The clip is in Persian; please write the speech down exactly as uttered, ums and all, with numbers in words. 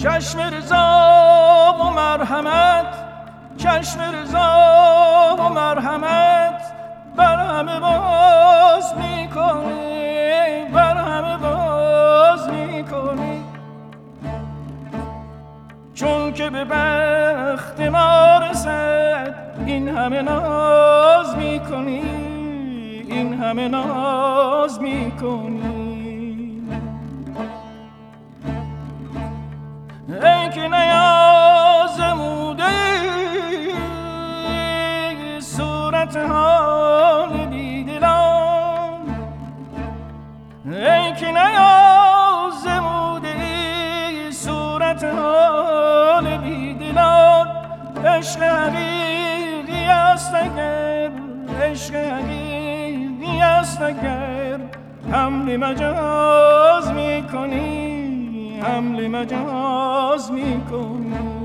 چشم رضا و مرحمت، چشم رضا و مرحمت بر همه باز میکنی، بر همه باز میکنی. چون که به بخت ما رسد این همه ناز میکنی، این همه ناز میکنی. ای که نیازموده صورت حال بیدلان، ای که نیازموده صورت حال بیدلان. عشق حقیقی است اگر، عشق حقیقی است اگر حمل مجاز میکنی، حمل مجاز میکنی.